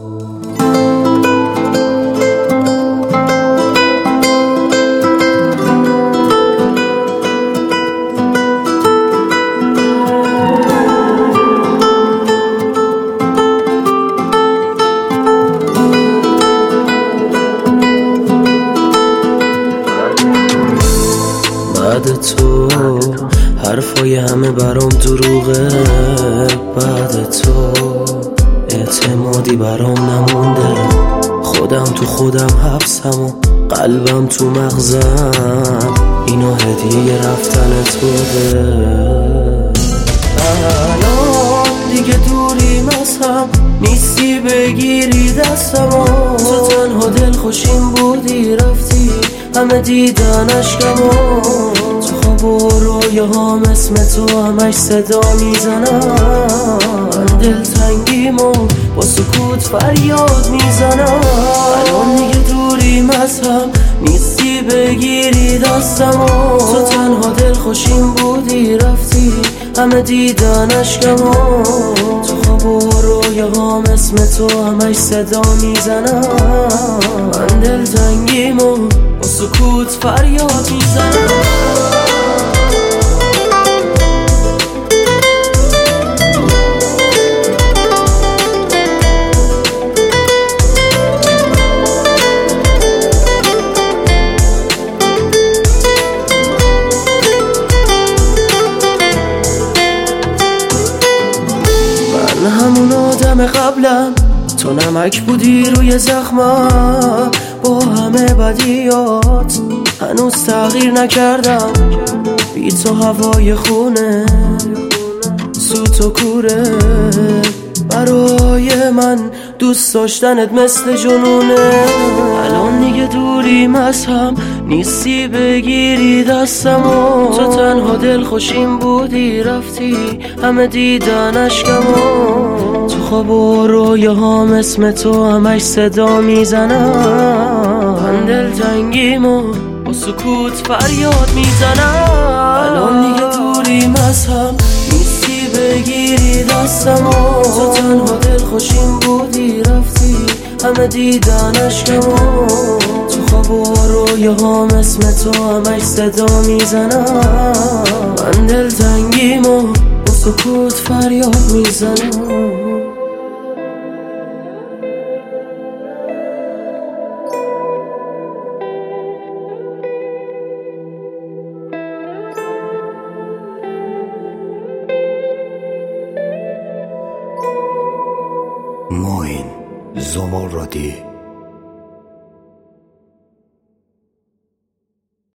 بعد تو حرفای همه برام دروغه، بعد تو اعتمادی برام نمونده، خودم تو خودم حبسم و قلبم تو مغزم، اینو هدیه رفتنت بوده. الان دیگه دوریم از هم نیستی، بگیری دستمو، تو تنها دل خوشیم بودی رفتی همه دیدن اشکمو، تو خواب و رویاهام اسم تو همش صدا میزنم، دلتنگیمو با سکوت فریاد میزنم. الان دیگه دوریم از هم نیستی، بگیری دستمو، تو تنها دل خوشیم بودی رفتی همه دیدن اشکمو، تو خواب و رویاهام اسم تو همش صدا میزنم، من دلتنگیمو با سکوت فریاد میزنم. من همون آدم قبلم، تو نمک بودی روی زخمم، با همه بدیات هنوز تغییر نکردم، بی تو هوای خونه سوت و کوره، برای من دوست داشتنت مثل جنونه. الان دیگه دوریم از هم نیستی، بگیری دستمو، تو تنها دل خوشیم بودی رفتی همه دیدن اشکمو، تو خواب و رویاهام اسم تو همش صدا میزنم، من دلتنگیمو با سکوت فریاد میزنم. الان دیگه دوریم از هم نیستی، بگیری دستمو، تو تنها دل خوشیم بودی رفتی همه دیدن اشکمو، تو خواب و رویاهام اسم تو همش صدا میزنم، من دلتنگیمو با سکوت فریاد میزنم. موین زمردی